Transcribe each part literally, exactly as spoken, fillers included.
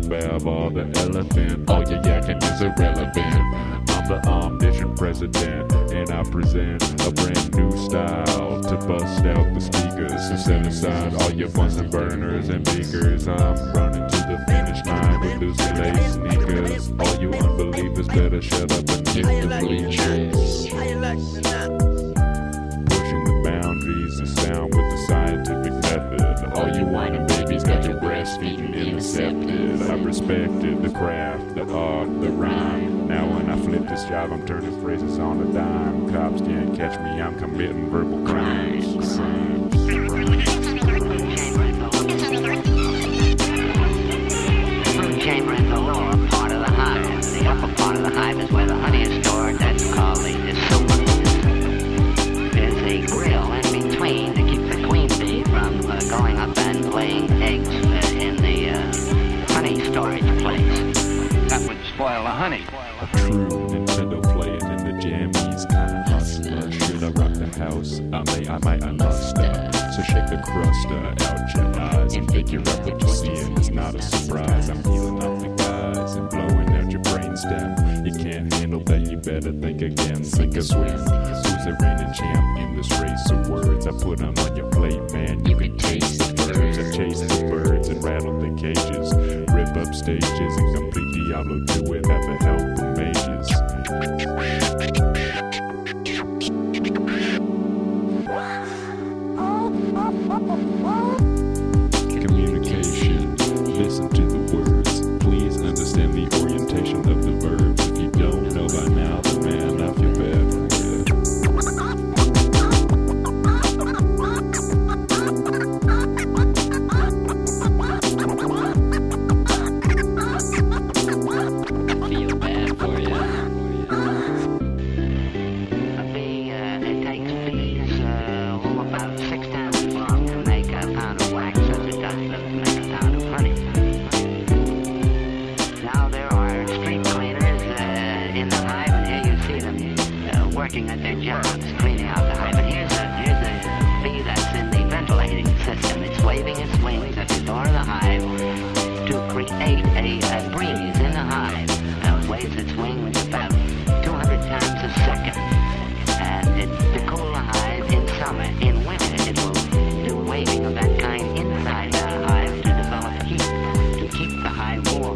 Bav or the elephant. All your yakking is irrelevant. I'm the omniscient president, and I present a brand new style to bust out the speakers. So set aside all your Bunsen burners and beakers. I'm running to the finish line with Lucy Lace sneakers. All you unbelievers better shut up and hit the bleachers. Pushing the boundaries of sound with the scientific method. All you whining babies got your breastfeeding intercepted. I've respected the craft, the art, the rhyme. Now when I flip this job, I'm turning phrases on a dime. Cops can't catch me, I'm committing verbal crimes. crimes. Food chamber is the lower part of the hive. The upper part of the hive is where the honey is stored. That's called the super. There's a grill in between to keep the queen bee from uh, going up and laying eggs uh, in the uh, honey storage place. That would spoil the honey. A true Nintendo playing in the jammies kind of hustler. Should I rock the house? I may, I might, I must. Uh, so shake the crust uh, out your eyes and figure out what you're seeing. It's not a surprise. I'm healing up the guys and blowing out your brainstem. You can't handle that, you better think again. Think of swing. Who's the reigning champ in this race of words? I put them on your plate, man. You can taste the birds. I chase the birds and rattle the cages. Rip up stages and complete Diablo do without the help of mages. Communication. Listen to the words. Please understand the orientation of the verbs. If you don't know by now, then man, I feel bad for you. Feel bad for you. A bee, uh, it takes bees uh, oh, about six times as long to make a pound of wax as it does to make a pound of honey. Now there are street cleaners uh, in the hive, and here you see them uh, working at their jobs, cleaning out the hive. And here's a, here's a bee that's in the ventilating system. It's waving its wings at the door of the hive to create a, a breeze in the hive. Now it waves its wings about two hundred times a second. And it, to cool the hive in summer. In winter, it will do waving of that kind inside the hive to develop heat, to keep the hive warm.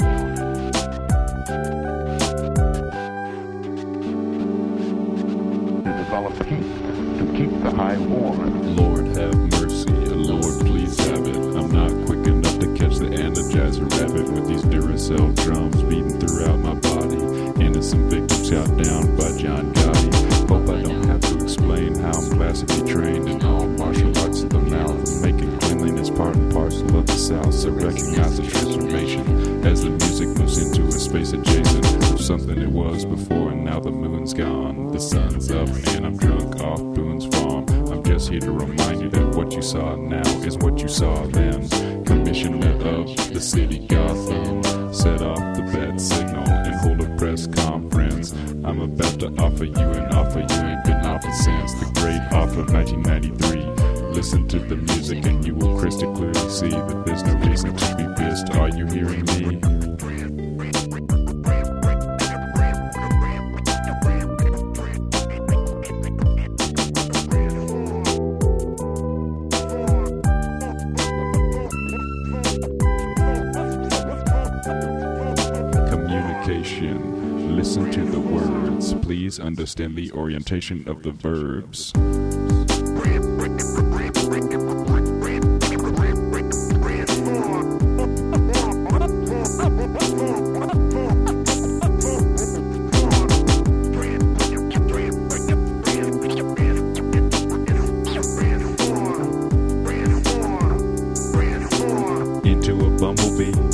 To develop heat, to keep the hive warm. Lord have mercy, Lord please have it. I'm not quick enough to catch the Energizer rabbit with these Duracell drums beating throughout my body. Innocent victims shot down by John Gotti. Hope I don't have to explain how I'm classically trained in all martial arts of the mouth, making cleanliness part and parcel of the South. So recognize the transformation as the music moves into a space adjacent to something it was before, and now the moon's gone, the sun's up, and I'm drunk off Boone's Farm. I'm just here to remind you that what you saw now is what you saw then. Commissioner of the city Gotham, set off the bat signal and hold a press conference. I'm about to offer you an offer you ain't been offered since the great offer of nineteen ninety-three. Listen to the music and you will crystal clearly see that there's no reason to be pissed. Are you hearing me? Communication. Listen to the words. Please understand the orientation of the verbs. Into a bumblebee.